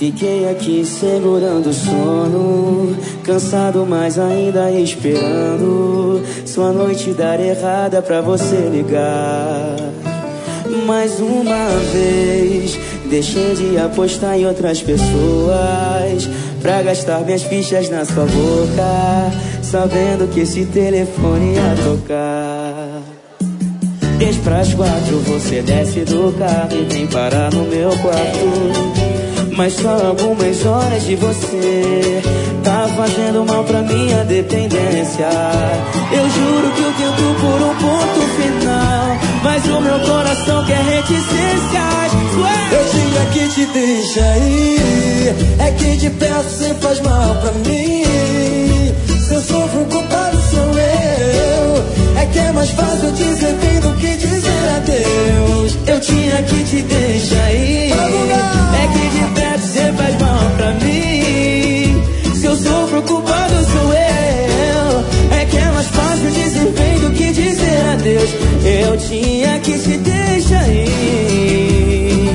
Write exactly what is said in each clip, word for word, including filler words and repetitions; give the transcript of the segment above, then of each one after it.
Fiquei aqui segurando o sono, cansado, mas ainda esperando sua noite dar errada pra você ligar. Mais uma vez deixei de apostar em outras pessoas pra gastar minhas fichas na sua boca, sabendo que esse telefone ia tocar. Três pras quatro, você desce do carro e vem parar no meu quarto. Mas só algumas horas de você tá fazendo mal pra minha dependência. Eu juro que eu tento por um ponto final, mas o meu coração quer reticências. Eu tinha que te deixar ir, é que de perto cê faz mal pra mim. Se eu sofro, o culpado sou eu. É que é mais fácil dizer bem do que dizer adeus. Eu tinha que te deixar ir, é que de perto cê faz mal pra mim. Se eu sofro, o culpado sou eu. É que é mais fácil dizer bem do que dizer adeus. Eu tinha que te deixar ir,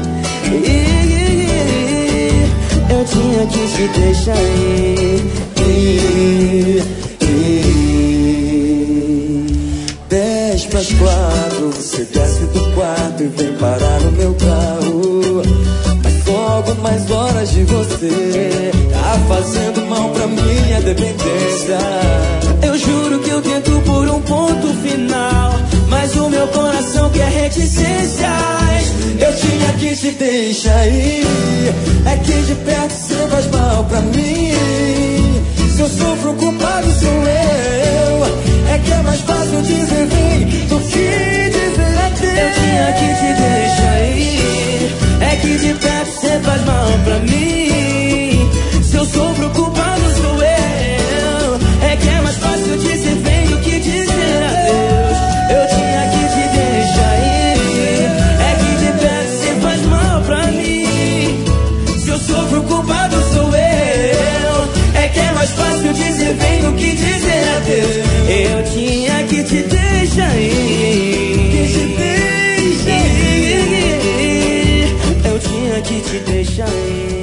eu tinha que te deixar ir. Dez pras quatro, você desce do quarto e vem parar no meu carro. Mas só algumas horas de você tá fazendo mal pra minha dependência. Eu juro que eu tento por um ponto final, mas o meu coração quer reticências. Eu tinha que te deixar ir, é que de perto cê faz mal pra mim. Se eu sofro, o culpado sou eu. É que é mais fácil dizer vem do que dizer adeus. Eu tinha que te deixar ir, é que de perto cê faz mal pra mim. Se eu sofro, o culpado sou eu. É que é mais fácil dizer vem do que dizer adeus. Eu tinha que te deixar ir, é que de perto cê faz mal pra mim. Se eu sofro, o culpado sou eu. É que é mais fácil dizer vem do que dizer adeus. Eu tinha que te deixar ir, que te deixar ir. Eu tinha que te deixar ir.